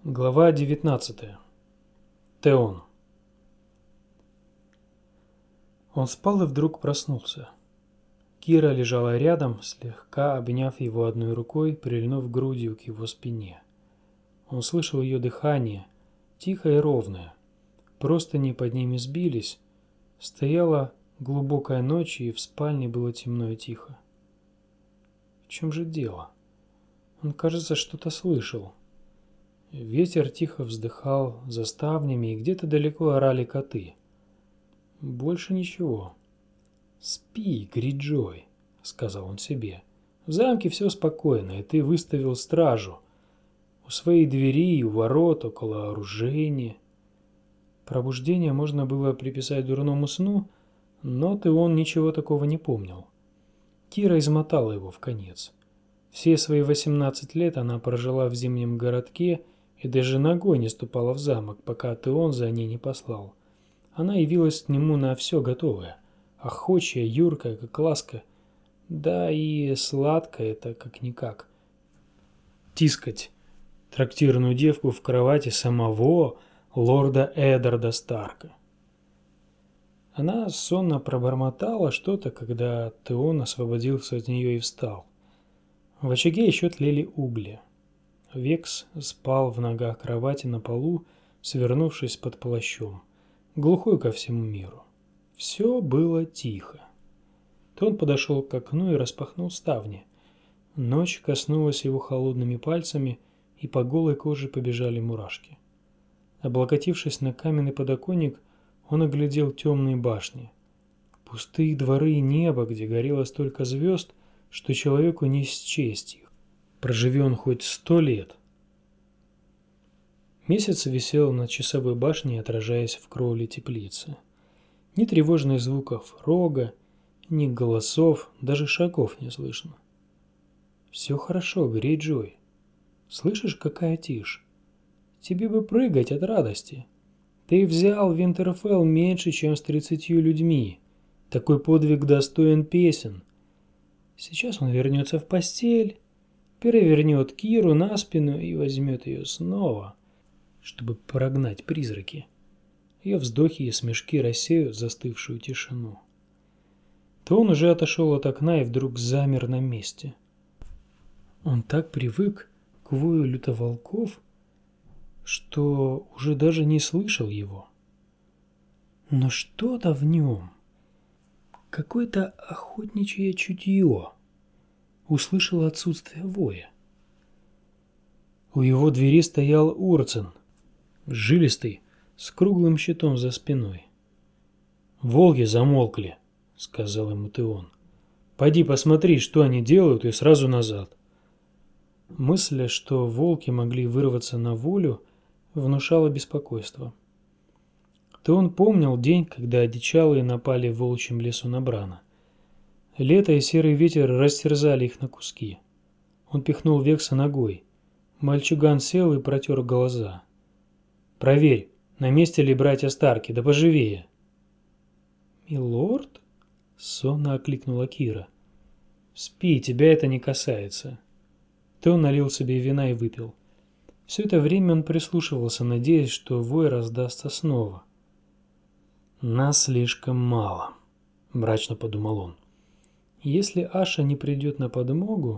Глава 19. Теон. Он спал и вдруг проснулся. Кира лежала рядом, слегка обняв его одной рукой, прильнув грудью к его спине. Он слышал ее дыхание, тихое и ровное. Простыни под ними сбились. Стояла глубокая ночь, и в спальне было темно и тихо. В чем же дело? Он, кажется, что-то слышал. Ветер тихо вздыхал за ставнями, и где-то далеко орали коты. Больше ничего. «Спи, Гриджой», — сказал он себе. «В замке все спокойно, и ты выставил стражу. У своей двери, у ворот, около оружейни». Пробуждение можно было приписать дурному сну, но Теон ничего такого не помнил. Кира измотала его вконец. Все свои 18 лет она прожила в зимнем городке и даже ногой не ступала в замок, пока Теон за ней не послал. Она явилась к нему на все готовое. Охочая, юркая, как ласка. Да и сладкая это как-никак. Тискать трактирную девку в кровати самого лорда Эддарда Старка. Она сонно пробормотала что-то, когда Теон освободился от нее и встал. В очаге еще тлели угли. Векс спал в ногах кровати на полу, свернувшись под плащом, глухой ко всему миру. Все было тихо. Теон подошел к окну и распахнул ставни. Ночь коснулась его холодными пальцами, и по голой коже побежали мурашки. Облокотившись на каменный подоконник, он оглядел темные башни. Пустые дворы и небо, где горело столько звезд, что человеку не счесть их. Проживи он хоть 100 лет. Месяц висел над часовой башней, отражаясь в кровле теплицы. Ни тревожных звуков рога, ни голосов, даже шагов не слышно. Все хорошо, Грейджой. Слышишь, какая тишь? Тебе бы прыгать от радости. Ты взял Винтерфелл меньше, чем с 30 людьми. Такой подвиг достоин песен. Сейчас он вернется в постель, перевернет Киру на спину и возьмет ее снова, чтобы прогнать призраки. Ее вздохи и смешки рассеют застывшую тишину. То он уже отошел от окна и вдруг замер на месте. Он так привык к вою лютоволков, что уже даже не слышал его. Но что-то в нем, какое-то охотничье чутье, услышал отсутствие воя. У его двери стоял Урцин, жилистый, с круглым щитом за спиной. «Волки замолкли», — сказал ему Теон. «Пойди посмотри, что они делают, и сразу назад». Мысль, что волки могли вырваться на волю, внушала беспокойство. Теон помнил день, когда одичалые напали в волчьем лесу на Брана. Лето и серый ветер растерзали их на куски. Он пихнул Векса ногой. Мальчуган сел и протер глаза. «Проверь, на месте ли братья Старки, да поживее». «Милорд?» — сонно окликнула Кира. «Спи, тебя это не касается». Теон налил себе вина и выпил. Все это время он прислушивался, надеясь, что вой раздастся снова. «Нас слишком мало», — мрачно подумал он. «Если Аша не придет на подмогу...»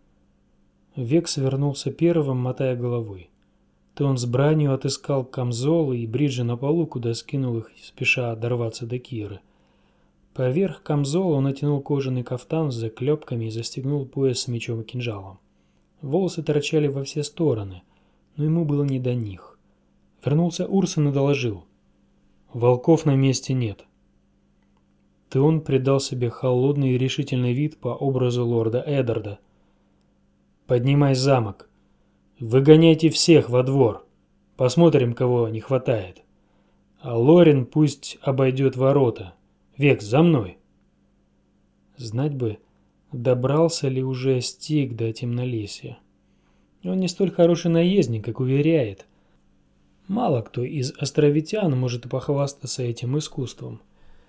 Векс вернулся первым, мотая головой. Теон с бранью отыскал камзолы и бриджи на полу, куда скинул их, спеша дорваться до Киры. Поверх камзола он натянул кожаный кафтан с заклепками и застегнул пояс с мечом и кинжалом. Волосы торчали во все стороны, но ему было не до них. Вернулся Урсон и доложил. «Волков на месте нет». Теон придал себе холодный и решительный вид по образу лорда Эддарда. «Поднимай замок. Выгоняйте всех во двор. Посмотрим, кого не хватает. А Лорин пусть обойдет ворота. Векс, за мной». Знать бы, добрался ли уже Стиг до темнолесья. Он не столь хороший наездник, как уверяет. Мало кто из островитян может похвастаться этим искусством.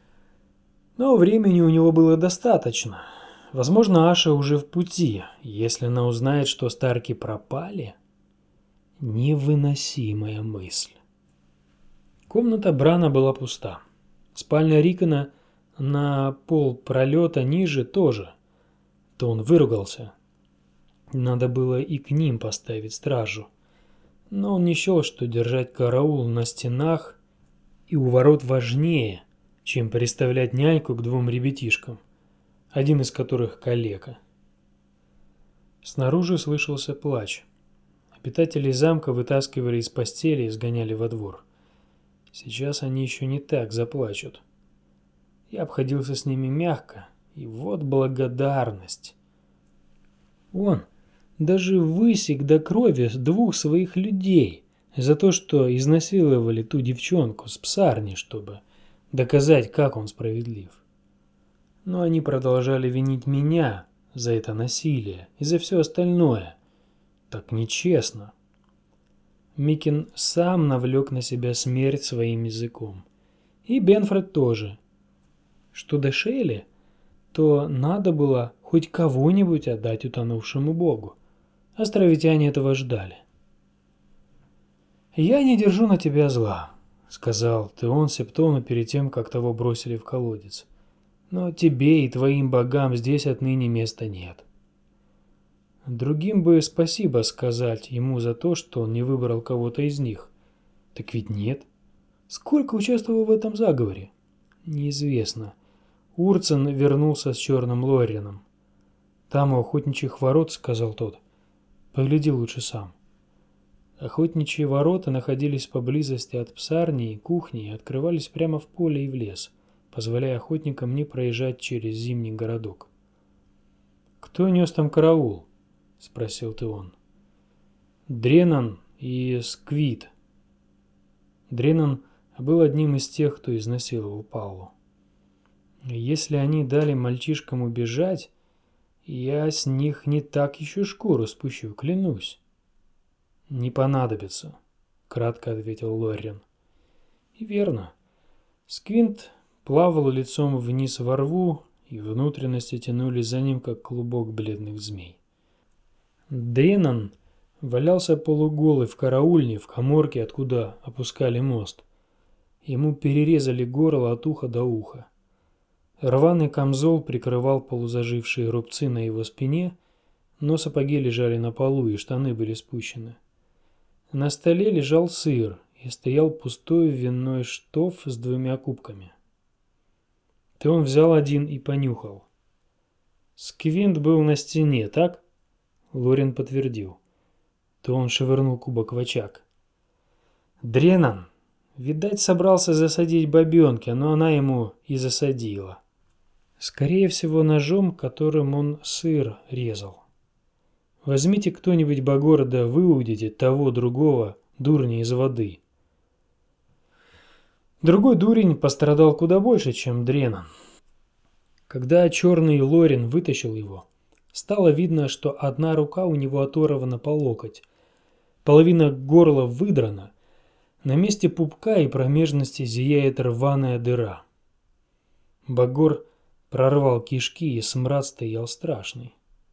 Но времени у него было достаточно. Возможно, Аша уже в пути. Если она узнает, что Старки пропали... Невыносимая мысль. Комната Брана была пуста. Спальня Рикона на полпролета ниже тоже. То он выругался. Надо было и к ним поставить стражу. Но он не счел, что держать караул на стенах и у ворот важнее, чем приставлять няньку к двум ребятишкам, один из которых калека. Снаружи слышался плач. Обитатели замка вытаскивали из постели и сгоняли во двор. Сейчас они еще не так заплачут. Я обходился с ними мягко, и вот благодарность. Он даже высек до крови двух своих людей за то, что изнасиловали ту девчонку с псарни, чтобы доказать, как он справедлив. Но они продолжали винить меня за это насилие и за все остальное. Так нечестно. Микин сам навлек на себя смерть своим языком. И Бенфред тоже. Что до Шейли, то надо было хоть кого-нибудь отдать утонувшему богу. Островитяне этого ждали. «Я не держу на тебя зла», — сказал Теон Септону перед тем, как того бросили в колодец. «Но тебе и твоим богам здесь отныне места нет». Другим бы спасибо сказать ему за то, что он не выбрал кого-то из них. Так ведь нет. Сколько участвовал в этом заговоре? Неизвестно. Урцен вернулся с черным Лорином. «Там у охотничьих ворот», — сказал тот. «Погляди лучше сам». Охотничьи ворота находились поблизости от псарни и кухни и открывались прямо в поле и в лес, позволяя охотникам не проезжать через зимний городок. «Кто нес там караул?» — спросил Теон. «Дренан и Сквид». Дренан был одним из тех, кто изнасиловал Паллу. Если они дали мальчишкам убежать, я с них не так еще шкуру спущу, клянусь. «Не понадобится», — кратко ответил Лоррен. И верно. Сквинт плавал лицом вниз во рву, и внутренности тянулись за ним, как клубок бледных змей. Дренан валялся полуголый в караульне в каморке, откуда опускали мост. Ему перерезали горло от уха до уха. Рваный камзол прикрывал полузажившие рубцы на его спине, но сапоги лежали на полу и штаны были спущены. На столе лежал сыр и стоял пустой винной штоф с 2 кубками. Теон взял один и понюхал. «Сквинт был на стене, так?» Лорен подтвердил. Теон швырнул кубок в очаг. «Дренан, видать, собрался засадить бабенки, но она ему и засадила. Скорее всего, ножом, которым он сыр резал. Возьмите кто-нибудь Багора, выудите того другого дурня из воды». Другой дурень пострадал куда больше, чем Дренан. Когда черный Лорен вытащил его, стало видно, что одна рука у него оторвана по локоть, половина горла выдрана, на месте пупка и промежности зияет рваная дыра. Багор прорвал кишки, и смрад стоял страшный.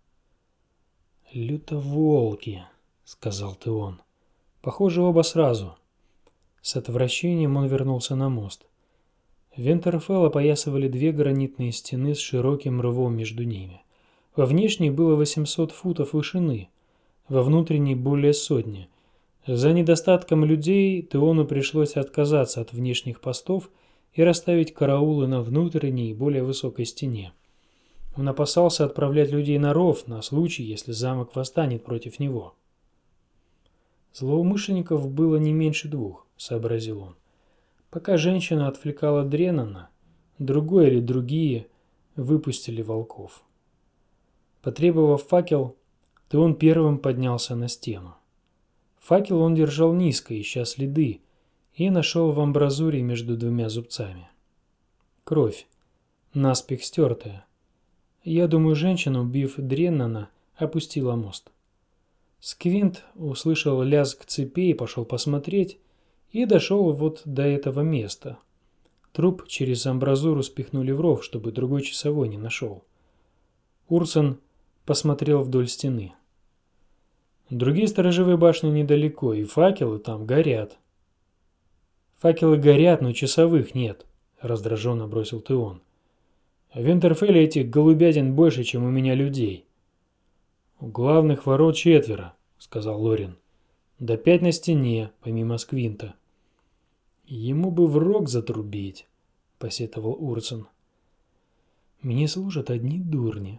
«Лютоволки», — сказал Теон. «Похоже, оба сразу». С отвращением он вернулся на мост. Вентерфелл опоясывали 2 гранитные стены с широким рвом между ними. Во внешней было 800 футов вышины, во внутренней более 100. За недостатком людей Теону пришлось отказаться от внешних постов и расставить караулы на внутренней, более высокой стене. Он опасался отправлять людей на ров на случай, если замок восстанет против него. «Злоумышленников было не меньше 2», — сообразил он. Пока женщина отвлекала Дренана, другой или другие выпустили волков. Потребовав факел, Теон первым поднялся на стену. Факел он держал низко, ища следы, и нашел в амбразуре между 2 зубцами. Кровь, наспех стертая. Я думаю, женщина, убив Дреннана, опустила мост. Сквинт услышал лязг цепей, пошел посмотреть и дошел вот до этого места. Труп через амбразуру спихнули в ров, чтобы другой часовой не нашел. Урцен посмотрел вдоль стены. Другие сторожевые башни недалеко, и факелы там горят. Факелы горят, но часовых нет, раздраженно бросил Теон. В Винтерфелле этих голубятин больше, чем у меня людей. У главных ворот 4, сказал Лорин. Да 5 на стене, помимо Сквинта. Ему бы в рог затрубить, посетовал Урсон. Мне служат одни дурни.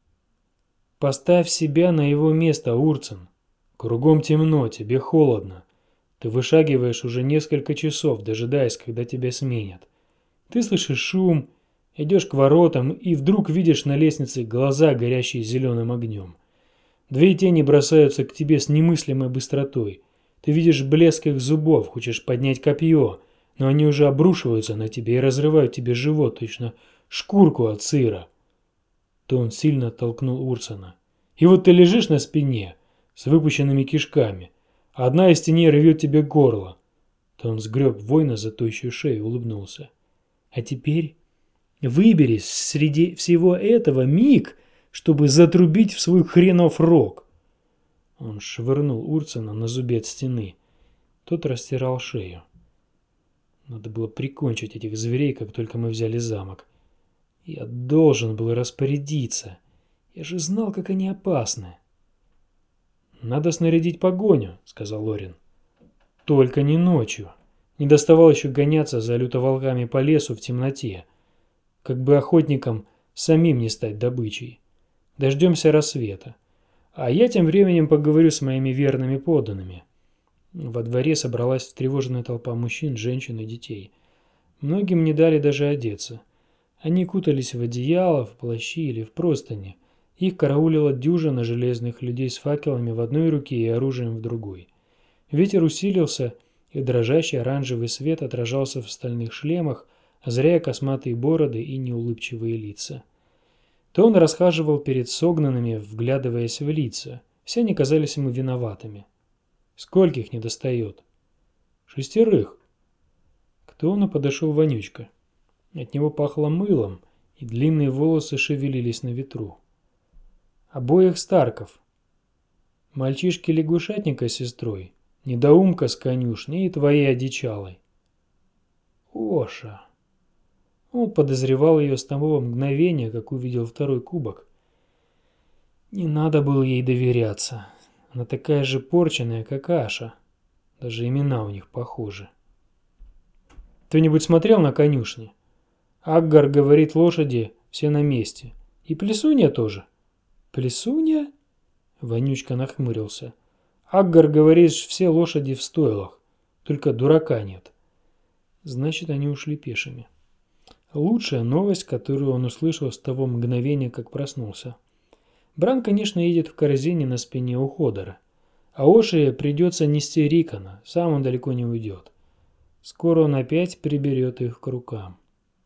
Поставь себя на его место, Урсон. Кругом темно, тебе холодно. Ты вышагиваешь уже несколько часов, дожидаясь, когда тебя сменят. Ты слышишь шум, идешь к воротам и вдруг видишь на лестнице глаза, горящие зеленым огнем. Две тени бросаются к тебе с немыслимой быстротой. Ты видишь блеск их зубов, хочешь поднять копье, но они уже обрушиваются на тебя и разрывают тебе живот, точно шкурку от сыра. То он сильно толкнул Урсона. И вот ты лежишь на спине с выпущенными кишками, а одна из теней рвет тебе горло. То он сгреб воина за тощую шею и улыбнулся. А теперь выберись среди всего этого миг, чтобы затрубить в свой хренов рог. Он швырнул Урсона на зубец стены. Тот растирал шею. Надо было прикончить этих зверей, как только мы взяли замок. Я должен был распорядиться. Я же знал, как они опасны. «Надо снарядить погоню», — сказал Лорин. «Только не ночью. Не доставал еще гоняться за лютоволками по лесу в темноте. Как бы охотникам самим не стать добычей. Дождемся рассвета. А я тем временем поговорю с моими верными подданными». Во дворе собралась встревоженная толпа мужчин, женщин и детей. Многим не дали даже одеться. Они кутались в одеяло, в плащи или в простыни. Их караулила дюжина железных людей с факелами в одной руке и оружием в другой. Ветер усилился, и дрожащий оранжевый свет отражался в стальных шлемах, озаряя косматые бороды и неулыбчивые лица. То он расхаживал перед согнанными, вглядываясь в лица. Все они казались ему виноватыми. Скольких не достает? 6. К Теону подошел Вонючка. От него пахло мылом, и длинные волосы шевелились на ветру. Обоих Старков. Мальчишки-лягушатника с сестрой, недоумка с конюшни и твоей одичалой. Оша. Он подозревал ее с того мгновения, как увидел второй кубок. Не надо было ей доверяться. Она такая же порченная, как Аша. Даже имена у них похожи. Кто-нибудь смотрел на конюшни? Аггар говорит, лошади все на месте. И Плесунья тоже. Плесунья? Вонючка нахмурился. Аггар говорит, все лошади в стойлах. Только дурака нет. Значит, они ушли пешими. Лучшая новость, которую он услышал с того мгновения, как проснулся. Бран, конечно, едет в корзине на спине у Ходора. А Оши придется нести Рикона, сам он далеко не уйдет. Скоро он опять приберет их к рукам.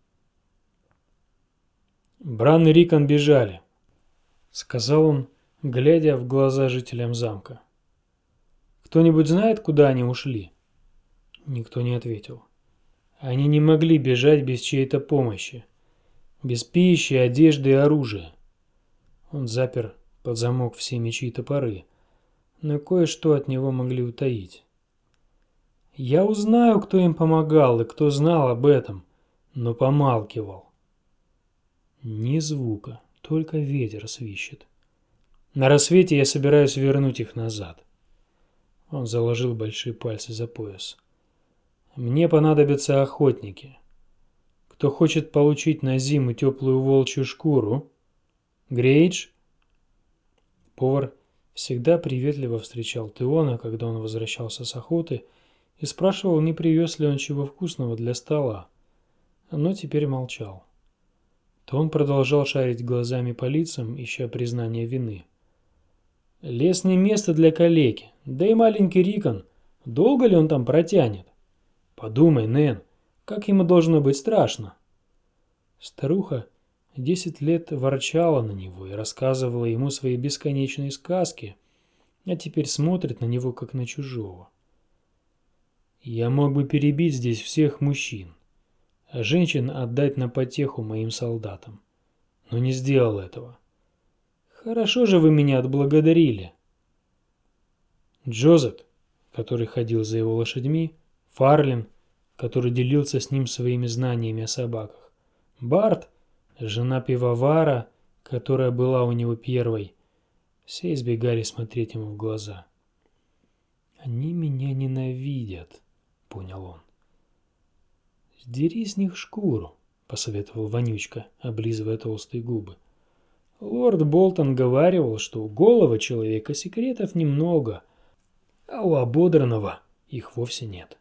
«Бран и Рикон бежали», — сказал он, глядя в глаза жителям замка. «Кто-нибудь знает, куда они ушли?» Никто не ответил. Они не могли бежать без чьей-то помощи, без пищи, одежды и оружия. Он запер под замок все мечи и топоры, но кое-что от него могли утаить. Я узнаю, кто им помогал и кто знал об этом, но помалкивал. Ни звука, только ветер свищет. На рассвете я собираюсь вернуть их назад. Он заложил большие пальцы за пояс. Мне понадобятся охотники. Кто хочет получить на зиму теплую волчью шкуру? Грейдж? Повар всегда приветливо встречал Теона, когда он возвращался с охоты, и спрашивал, не привез ли он чего вкусного для стола. Но теперь молчал. Теон продолжал шарить глазами по лицам, ища признания вины. Лес не место для калеки, да и маленький Рикон, долго ли он там протянет? Подумай, Нэн, как ему должно быть страшно. Старуха 10 лет ворчала на него и рассказывала ему свои бесконечные сказки, а теперь смотрит на него, как на чужого. Я мог бы перебить здесь всех мужчин, а женщин отдать на потеху моим солдатам, но не сделал этого. Хорошо же вы меня отблагодарили. Джозет, который ходил за его лошадьми, Фарлин, который делился с ним своими знаниями о собаках, Барт, жена пивовара, которая была у него первой, все избегали смотреть ему в глаза. «Они меня ненавидят», — понял он. «Сдери с них шкуру», — посоветовал Вонючка, облизывая толстые губы. Лорд Болтон говаривал, что у голого человека секретов немного, а у ободранного их вовсе нет.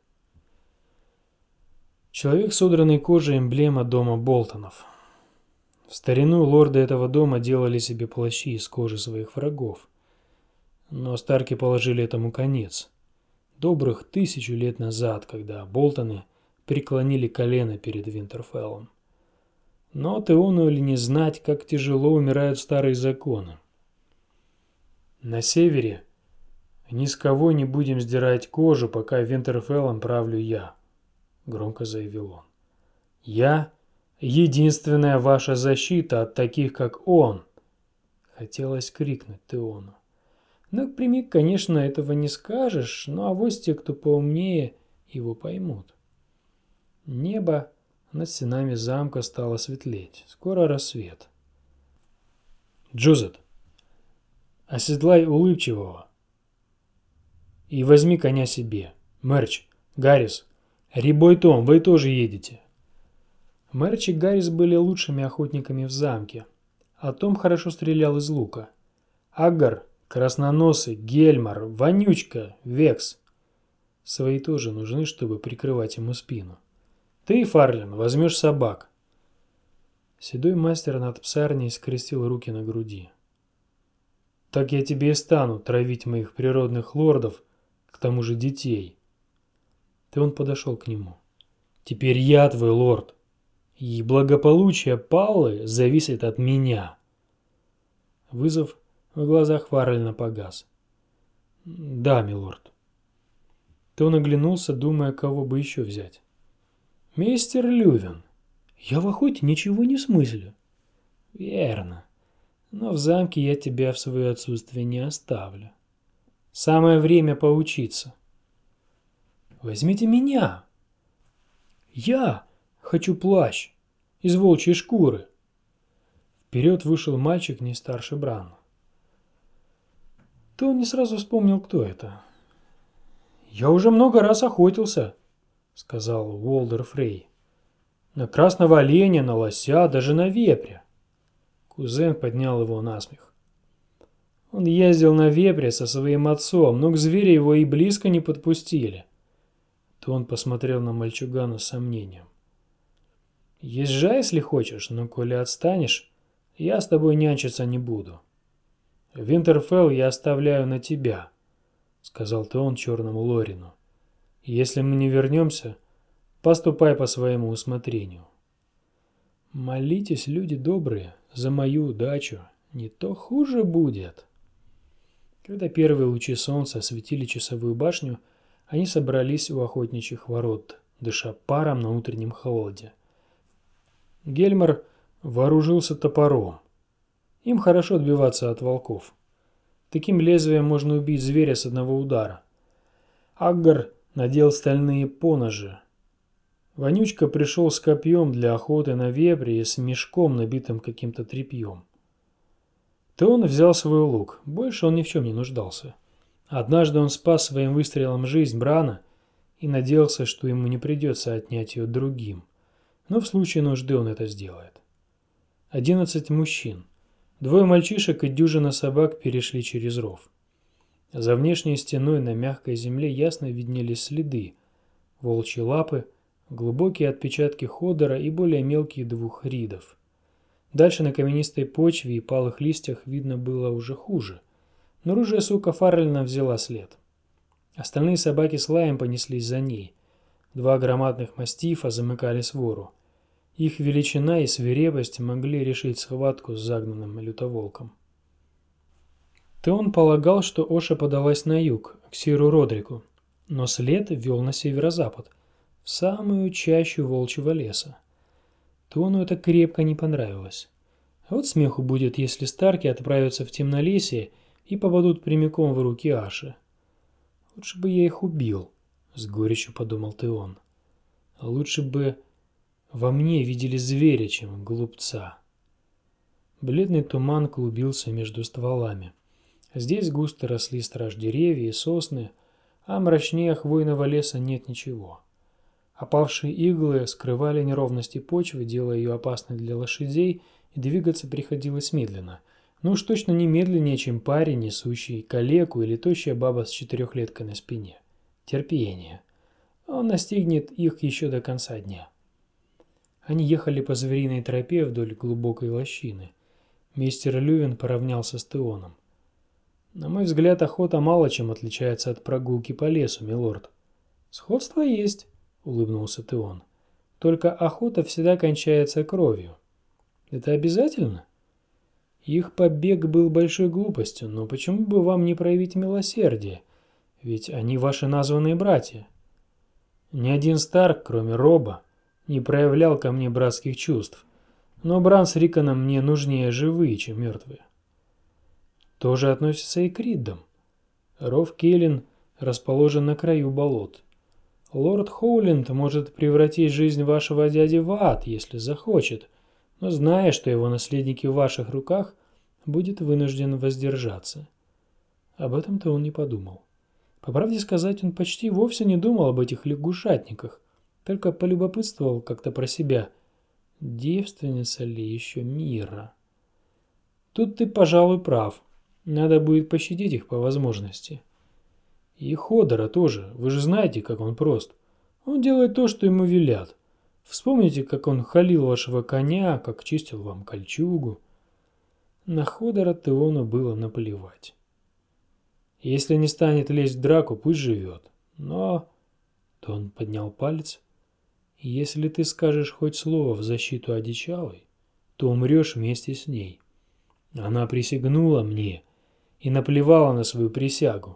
Человек с одранной кожей — эмблема дома Болтонов. В старину лорды этого дома делали себе плащи из кожи своих врагов. Но Старки положили этому конец. Добрых 1000 лет назад, когда Болтоны преклонили колено перед Винтерфеллом. Но Теону ли не знать, как тяжело умирают старые законы. На севере ни с кого не будем сдирать кожу, пока Винтерфеллом правлю я, громко заявил он. Я — единственная ваша защита от таких, как он. Хотелось крикнуть Теону. Напрямик, конечно, этого не скажешь, но авось те, кто поумнее, его поймут. Небо над стенами замка стало светлеть. Скоро рассвет. Джозет, оседлай улыбчивого и возьми коня себе. Мерч, Гаррис, Рибой Том, вы тоже едете. Мерч и Гаррис были лучшими охотниками в замке, а Том хорошо стрелял из лука. Аггар, Красноносый, Гельмар, Вонючка, Векс. Свои тоже нужны, чтобы прикрывать ему спину. Ты, Фарлин, возьмешь собак. Седой мастер над псарней скрестил руки на груди. Так я тебе и стану травить моих природных лордов, к тому же детей. Он подошел к нему. Теперь я твой лорд, и благополучие Паллы зависит от меня. Вызов в глазах Фарлина погас. Да, милорд. Он оглянулся, думая, кого бы еще взять. Мистер Лювен, я в охоте ничего не смыслю. Верно. Но в замке я тебя в свое отсутствие не оставлю. Самое время поучиться. Возьмите меня. Я хочу плащ из волчьей шкуры. Вперед вышел мальчик не старше Брана. Он не сразу вспомнил, кто это. Я уже много раз охотился, сказал Уолдер Фрей. На красного оленя, на лося, даже на вепря. Кузен поднял его на смех. Он ездил на вепре со своим отцом, но к зверю его и близко не подпустили. Он посмотрел на мальчугана с сомнением. Езжай, если хочешь, но коли отстанешь, я с тобой нянчиться не буду. Винтерфелл я оставляю на тебя, сказал он черному Лорину. Если мы не вернемся, поступай по своему усмотрению. Молитесь, люди добрые, за мою удачу, не то хуже будет. Когда первые лучи солнца осветили часовую башню, они собрались у охотничьих ворот, дыша паром на утреннем холоде. Гельмар вооружился топором. Им хорошо отбиваться от волков. Таким лезвием можно убить зверя с одного удара. Аггар надел стальные поножи. Вонючка пришел с копьем для охоты на вепре и с мешком, набитым каким-то тряпьем. Он взял свой лук, больше он ни в чем не нуждался. Однажды он спас своим выстрелом жизнь Брана и надеялся, что ему не придется отнять ее другим, но в случае нужды он это сделает. 11 мужчин, 2 мальчишек и дюжина собак перешли через ров. За внешней стеной на мягкой земле ясно виднелись следы, волчьи лапы, глубокие отпечатки ходора и более мелкие 2 ридов. Дальше на каменистой почве и палых листьях видно было уже хуже, но рыжая сука Фарлина взяла след. Остальные собаки с лаем понеслись за ней. 2 громадных мастифа замыкали свору. Их величина и свирепость могли решить схватку с загнанным лютоволком. Он полагал, что Оша подалась на юг, к Сиру Родрику, но след вел на северо-запад, в самую чащу волчьего леса. Тону это крепко не понравилось. Вот смеху будет, если Старки отправятся в темнолесье и попадут прямиком в руки Аши. Лучше бы я их убил, с горечью подумал Теон. Лучше бы во мне видели зверя, чем глупца. Бледный туман клубился между стволами. Здесь густо росли страж-деревья и сосны, а мрачнее хвойного леса нет ничего. Опавшие иглы скрывали неровности почвы, делая ее опасной для лошадей, и двигаться приходилось медленно. Ну уж точно не медленнее, чем парень, несущий калеку или тощая баба с 4-леткой на спине. Терпение. Он настигнет их еще до конца дня. Они ехали по звериной тропе вдоль глубокой лощины. Мистер Лювин поравнялся с Теоном. На мой взгляд, охота мало чем отличается от прогулки по лесу, милорд. Сходство есть, улыбнулся Теон. Только охота всегда кончается кровью. Это обязательно? Их побег был большой глупостью, но почему бы вам не проявить милосердие? Ведь они ваши названные братья. Ни один Старк, кроме Роба, не проявлял ко мне братских чувств. Но Бран с Риконом мне нужнее живые, чем мертвые. То же относится и к Риддам. Ров Келлин расположен на краю болот. Лорд Хоуленд может превратить жизнь вашего дяди в ад, если захочет, но зная, что его наследники в ваших руках, будет вынужден воздержаться. Об этом-то он не подумал. По правде сказать, он почти вовсе не думал об этих лягушатниках, только полюбопытствовал как-то про себя, девственница ли еще Мира. Тут ты, пожалуй, прав. Надо будет пощадить их по возможности. И Ходора тоже. Вы же знаете, как он прост. Он делает то, что ему велят. Вспомните, как он халил вашего коня, как чистил вам кольчугу. На Ходора Теону было наплевать. Если не станет лезть в драку, пусть живет. Но... Тон поднял палец. Если ты скажешь хоть слово в защиту одичалой, то умрешь вместе с ней. Она присягнула мне и наплевала на свою присягу.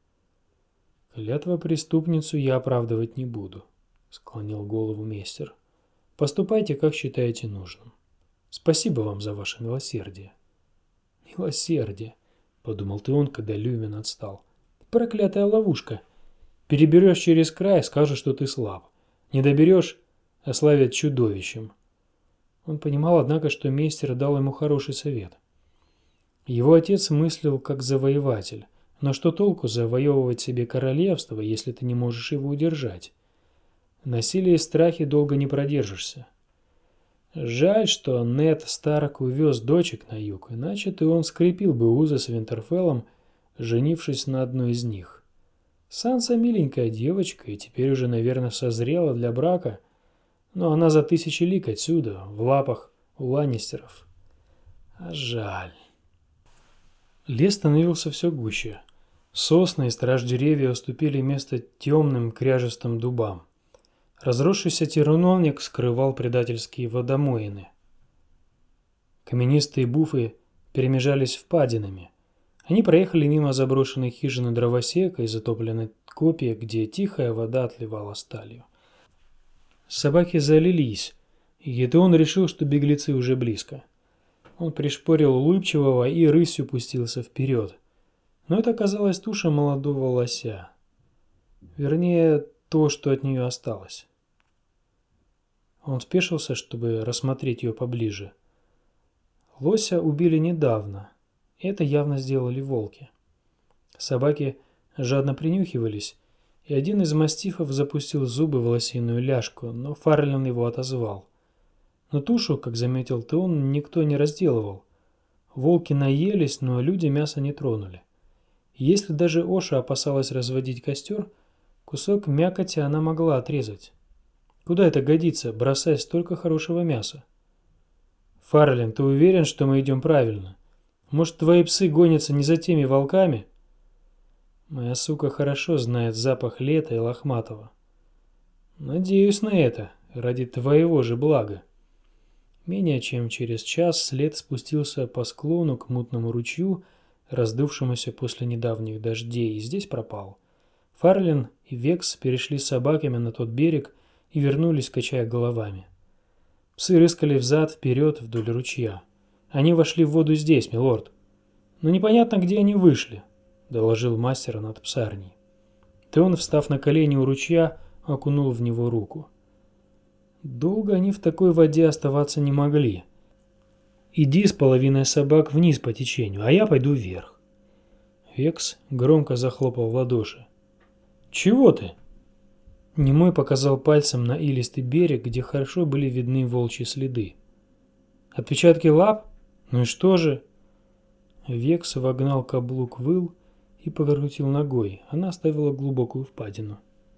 Клятва преступницу я оправдывать не буду, склонил голову мейстер. Поступайте, как считаете нужным. Спасибо вам за ваше милосердие. Милосердие, подумал Теон, когда Лювин отстал. Проклятая ловушка. Переберешь через край, скажешь, что ты слаб. Не доберешь, ославят чудовищем. Он понимал, однако, что мейстер дал ему хороший совет. Его отец мыслил как завоеватель, но что толку завоевывать себе королевство, если ты не можешь его удержать? Насилие и страхи долго не продержишься. Жаль, что Нед Старк увез дочек на юг, иначе он скрепил бы узы с Винтерфеллом, женившись на одной из них. Санса миленькая девочка и теперь уже, наверное, созрела для брака, но она за 1000 лиг отсюда, в лапах у Ланнистеров. А жаль. Лес становился все гуще. Сосны и страж-деревья уступили место темным кряжестым дубам. Разросшийся терновник скрывал предательские водомоины. Каменистые буфы перемежались впадинами. Они проехали мимо заброшенной хижины дровосека и затопленной копья, где тихая вода отливала сталью. Собаки залились, и Гедеон решил, что беглецы уже близко. Он пришпорил улыбчивого и рысью пустился вперед. Но это оказалась туша молодого лося. Вернее, то, что от нее осталось. Он спешился, чтобы рассмотреть ее поближе. Лося убили недавно. Это явно сделали волки. Собаки жадно принюхивались, и один из мастифов запустил зубы в лосиную ляжку, но Фарлин его отозвал. Но тушу, как заметил Теон, никто не разделывал. Волки наелись, но люди мясо не тронули. И если даже Оша опасалась разводить костер, кусок мякоти она могла отрезать. Куда это годится, бросать столько хорошего мяса? Фарлин, ты уверен, что мы идем правильно? Может, твои псы гонятся не за теми волками? Моя сука хорошо знает запах лета и лохматого. Надеюсь на это, ради твоего же блага. Менее чем через час след спустился по склону к мутному ручью, раздувшемуся после недавних дождей, и здесь пропал. Фарлин и Векс перешли с собаками на тот берег и вернулись, качая головами. Псы рыскали взад-вперед вдоль ручья. Они вошли в воду здесь, милорд. Но непонятно, где они вышли, доложил мастер над псарней. Теон, встав на колени у ручья, окунул в него руку. Долго они в такой воде оставаться не могли. «Иди с половиной собак вниз по течению, а я пойду вверх». Векс громко захлопал в ладоши. «Чего ты?» Немой показал пальцем на илистый берег, где хорошо были видны волчьи следы. «Отпечатки лап? Ну и что же?» Векс вогнал каблук в ил и покрутил ногой. Она оставила глубокую впадину.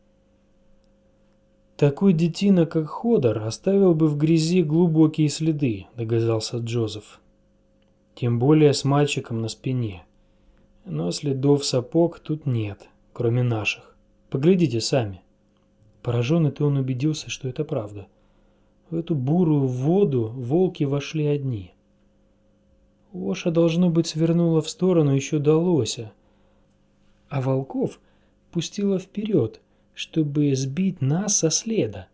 «Такой детина, как Ходор, оставил бы в грязи глубокие следы», — догадался Джозеф. «Тем более с мальчиком на спине. Но следов сапог тут нет, кроме наших. Поглядите сами». Пораженный он убедился, что это правда. В эту бурую воду волки вошли одни. Оша, должно быть, свернула в сторону еще до лося, а волков пустила вперед, чтобы сбить нас со следа.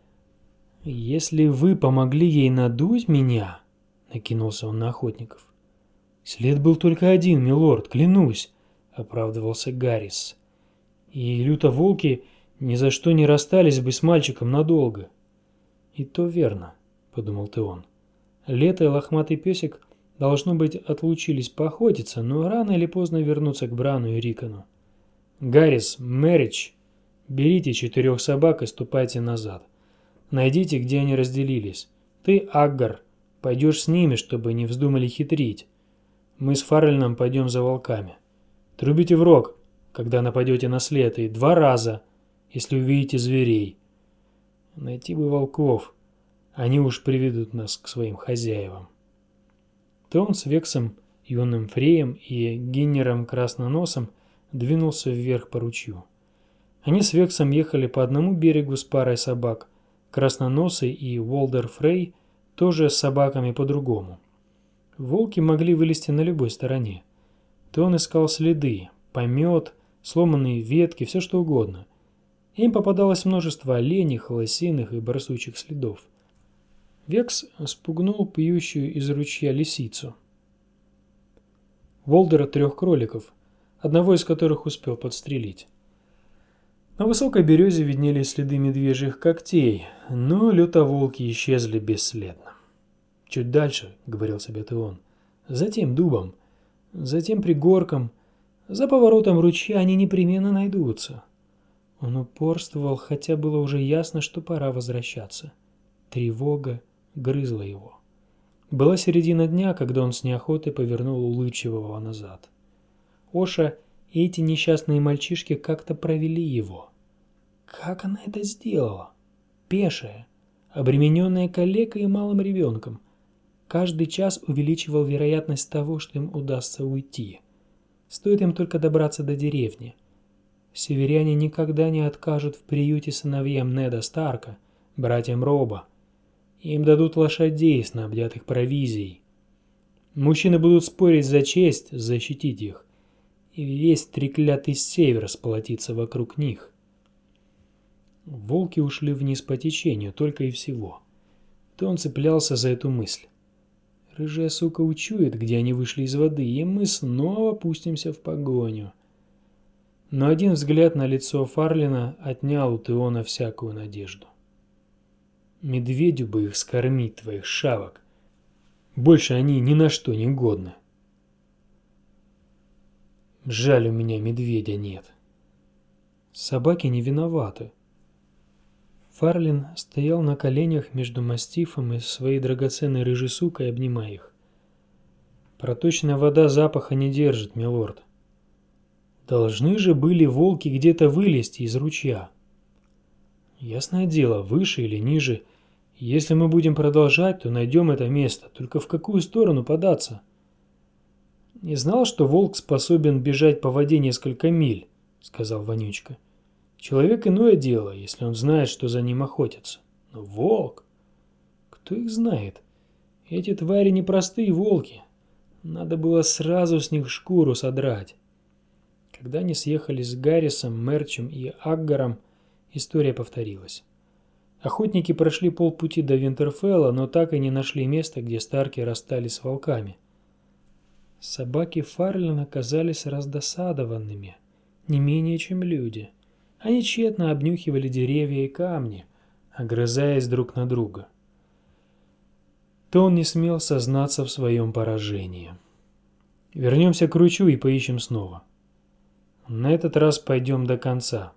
«Если вы помогли ей надуть меня», — накинулся он на охотников. «След был только один, милорд, клянусь», — оправдывался Гаррис. «И лютоволки ни за что не расстались бы с мальчиком надолго». «И то верно», — подумал Теон. «Лето и лохматый песик, должно быть, отлучились поохотиться, но рано или поздно вернутся к Брану и Рикону. Гаррис, Мэридж, берите 4 собак и ступайте назад. Найдите, где они разделились. Ты, Аггар, пойдешь с ними, чтобы не вздумали хитрить. Мы с Фаррельном пойдем за волками. Трубите в рог, когда нападете на след, и 2 раза, если увидите зверей. Найти бы волков, они уж приведут нас к своим хозяевам». Теон с Вексом, юным Фреем и Гиннером Красноносом двинулся вверх по ручью. Они с Вексом ехали по одному берегу с парой собак, Красноносый и Уолдер Фрей тоже с собаками по другому. Волки могли вылезти на любой стороне. Теон искал следы, помет, сломанные ветки, все что угодно. Им попадалось множество оленей, лосиных и барсучьих следов. Векс спугнул пьющую из ручья лисицу. Уолдера 3 кроликов, одного из которых успел подстрелить. На высокой березе виднелись следы медвежьих когтей, но лютоволки исчезли бесследно. «Чуть дальше», — говорил себе Теон, — «затем дубом, затем пригорком, за поворотом ручья они непременно найдутся». Он упорствовал, хотя было уже ясно, что пора возвращаться. Тревога грызла его. Была середина дня, когда он с неохотой повернул улыбчивого назад. Оша и эти несчастные мальчишки как-то провели его. Как она это сделала? Пешая, обремененная калекой и малым ребенком. Каждый час увеличивал вероятность того, что им удастся уйти. Стоит им только добраться до деревни. Северяне никогда не откажут в приюте сыновьям Неда Старка, братьям Роба. Им дадут лошадей, снабдят их провизией. Мужчины будут спорить за честь защитить их, и весь треклятый север сплотится вокруг них. Волки ушли вниз по течению, только и всего. То он цеплялся за эту мысль. Рыжая сука учует, где они вышли из воды, и мы снова пустимся в погоню. Но один взгляд на лицо Фарлина отнял у Теона всякую надежду. «Медведю бы их скормить, твоих шавок. Больше они ни на что не годны. Жаль, у меня медведя нет». Собаки не виноваты. Фарлин стоял на коленях между мастифом и своей драгоценной рыжей сукой, обнимая их. «Проточная вода запаха не держит, милорд. Должны же были волки где-то вылезти из ручья. Ясное дело, выше или ниже. Если мы будем продолжать, то найдем это место. Только в какую сторону податься?» «Не знал, что волк способен бежать по воде несколько миль», — сказал Вонючка. «Человек иное дело, если он знает, что за ним охотятся. Но волк? Кто их знает? Эти твари непростые волки. Надо было сразу с них шкуру содрать». Когда они съехали с Гаррисом, Мерчем и Аггаром, история повторилась. Охотники прошли полпути до Винтерфелла, но так и не нашли места, где Старки расстались с волками. Собаки Фарлина оказались раздосадованными, не менее чем люди. Они тщетно обнюхивали деревья и камни, огрызаясь друг на друга. Тон не смел сознаться в своем поражении. «Вернемся к ручью и поищем снова. На этот раз пойдем до конца».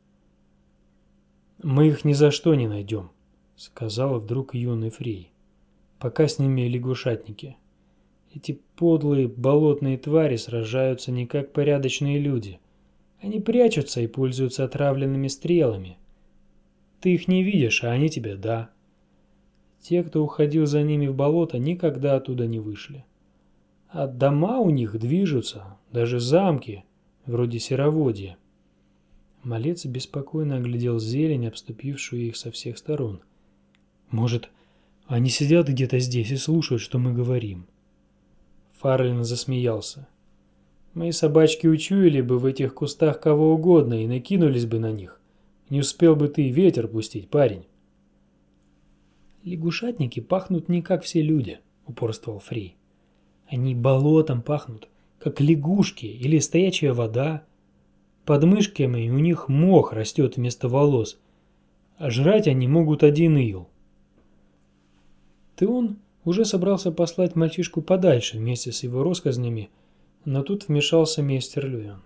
«Мы их ни за что не найдем», — сказала вдруг юный Фрей. «Пока с ними лягушатники. Эти подлые болотные твари сражаются не как порядочные люди. Они прячутся и пользуются отравленными стрелами. Ты их не видишь, а они тебя – да. Те, кто уходил за ними в болото, никогда оттуда не вышли. А дома у них движутся, даже замки, вроде Сероводья». Малец беспокойно оглядел зелень, обступившую их со всех сторон. «Может, они сидят где-то здесь и слушают, что мы говорим?» Фарлин засмеялся. «Мои собачки учуяли бы в этих кустах кого угодно и накинулись бы на них. Не успел бы ты ветер пустить, парень». «Лягушатники пахнут не как все люди», — упорствовал Фрей. «Они болотом пахнут, как лягушки или стоячая вода. Под мышками у них мох растет вместо волос, а жрать они могут один ил». Теон уже собрался послать мальчишку подальше вместе с его россказнями, но тут вмешался мистер Люян.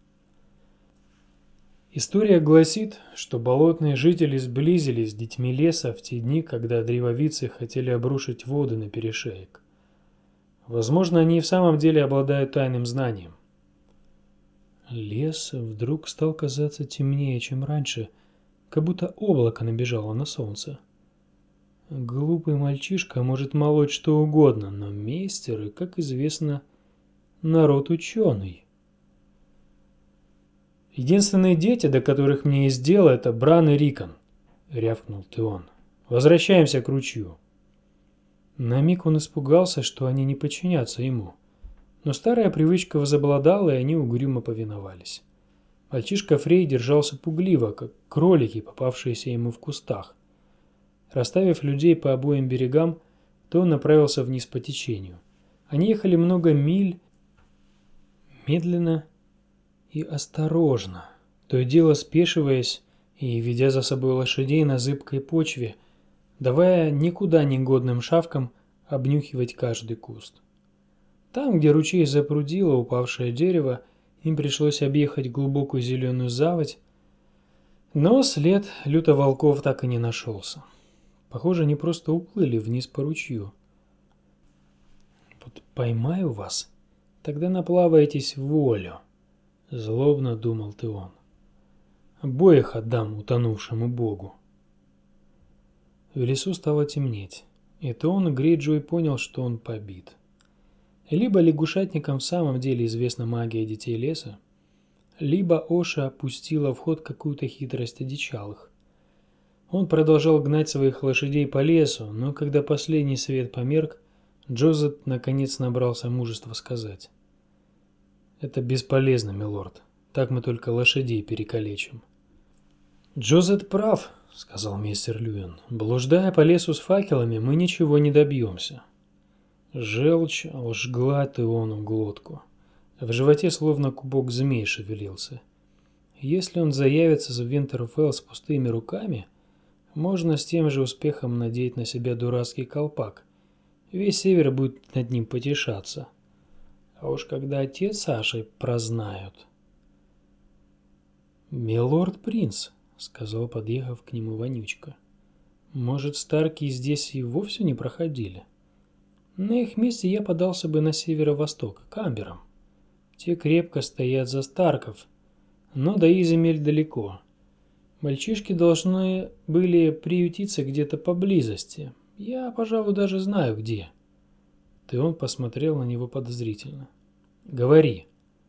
История гласит, что болотные жители сблизились с детьми леса в те дни, когда древовидцы хотели обрушить воды на перешеек. Возможно, они и в самом деле обладают тайным знанием. Лес вдруг стал казаться темнее, чем раньше, как будто облако набежало на солнце. Глупый мальчишка может молоть что угодно, но мейстеры, как известно, народ ученый. «Единственные дети, до которых мне есть дело, это Бран и Рикон», — рявкнул Теон. «Возвращаемся к ручью». На миг он испугался, что они не подчинятся ему. Но старая привычка возобладала, и они угрюмо повиновались. Мальчишка Фрей держался пугливо, как кролики, попавшиеся ему в кустах. Расставив людей по обоим берегам, то он направился вниз по течению. Они ехали много миль, медленно и осторожно, то и дело спешиваясь и ведя за собой лошадей на зыбкой почве, давая никуда не годным шавкам обнюхивать каждый куст. Там, где ручей запрудило упавшее дерево, им пришлось объехать глубокую зеленую заводь, но след лютоволков так и не нашелся. Похоже, они просто уплыли вниз по ручью. «Вот поймаю вас, тогда наплаваетесь в волю», — злобно думал Теон. «Обоих отдам утонувшему богу». В лесу стало темнеть, и Теон и Грейджой понял, что он побит. Либо лягушатникам в самом деле известна магия детей леса, либо Оша пустила в ход какую-то хитрость одичалых. Он продолжал гнать своих лошадей по лесу, но когда последний свет померк, Джозет наконец набрался мужества сказать: «Это бесполезно, милорд. Так мы только лошадей перекалечим». «Джозет прав», — сказал мистер Люян. «Блуждая по лесу с факелами, мы ничего не добьемся». Желчь жгла Теону глотку. В животе словно кубок змей шевелился. Если он заявится в Винтерфелл с пустыми руками, можно с тем же успехом надеть на себя дурацкий колпак. Весь север будет над ним потешаться. А уж когда отец с Сашей прознают... «Милорд принц», — сказал, подъехав к нему Вонючка. «Может, Старки здесь и вовсе не проходили? На их месте я подался бы на северо-восток, к Амберам. Те крепко стоят за Старков, но до их земель далеко. Мальчишки должны были приютиться где-то поблизости. Я, пожалуй, даже знаю где». Теон посмотрел на него подозрительно. «Говори».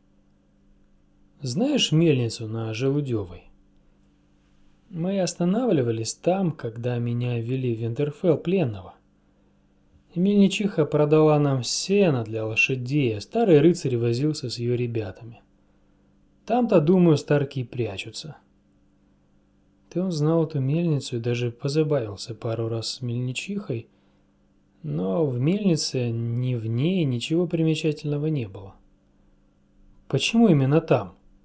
«Знаешь мельницу на Желудевой? Мы останавливались там, когда меня вели в Винтерфелл пленного. Мельничиха продала нам сено для лошадей, а старый рыцарь возился с ее ребятами. Там-то, думаю, Старки и прячутся». Теон знал эту мельницу и даже позабавился пару раз с мельничихой, но в мельнице ни в ней ничего примечательного не было. «Почему именно там?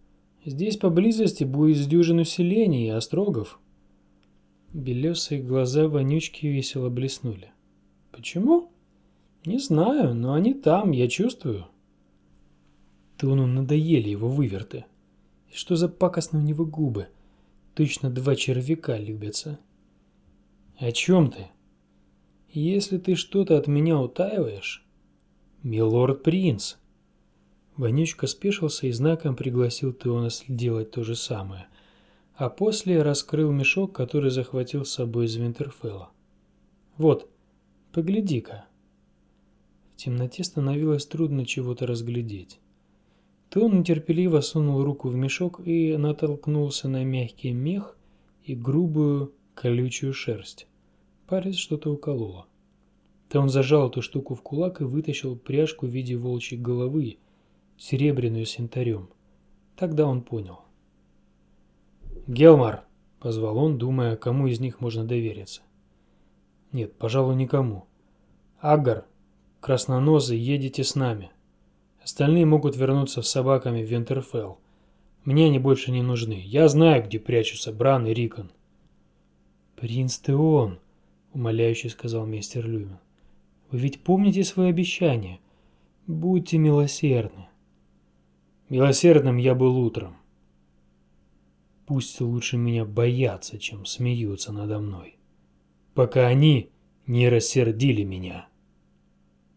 Здесь поблизости будет с дюжину селений и острогов. Белесые глаза вонючки весело блеснули. Почему? Не знаю, но они там, я чувствую. Тону надоели его выверты. И что за пакостные у него губы? Точно два червяка любятся. О чем ты? Если ты что-то от меня утаиваешь... Милорд-принц. Вонючка спешился и знаком пригласил Теона сделать то же самое, а после раскрыл мешок, который захватил с собой из Винтерфелла. Вот, погляди-ка. В темноте становилось трудно чего-то разглядеть. Теон нетерпеливо сунул руку в мешок и натолкнулся на мягкий мех и грубую колючую шерсть. Палец что-то укололо. Теон зажал эту штуку в кулак и вытащил пряжку в виде волчьей головы, серебряную с янтарем. Тогда он понял. «Гелмар!» – позвал он, думая, кому из них можно довериться. «Нет, пожалуй, никому. Аггар, красноносый, едете с нами. Остальные могут вернуться с собаками в Винтерфелл. Мне они больше не нужны. Я знаю, где прячутся Бран и Рикон». «Принц Теон!» – умоляюще сказал мистер Люмин. «Вы ведь помните свои обещания? Будьте милосердны». «Милосердным я был утром. Пусть лучше меня боятся, чем смеются надо мной, пока они не рассердили меня».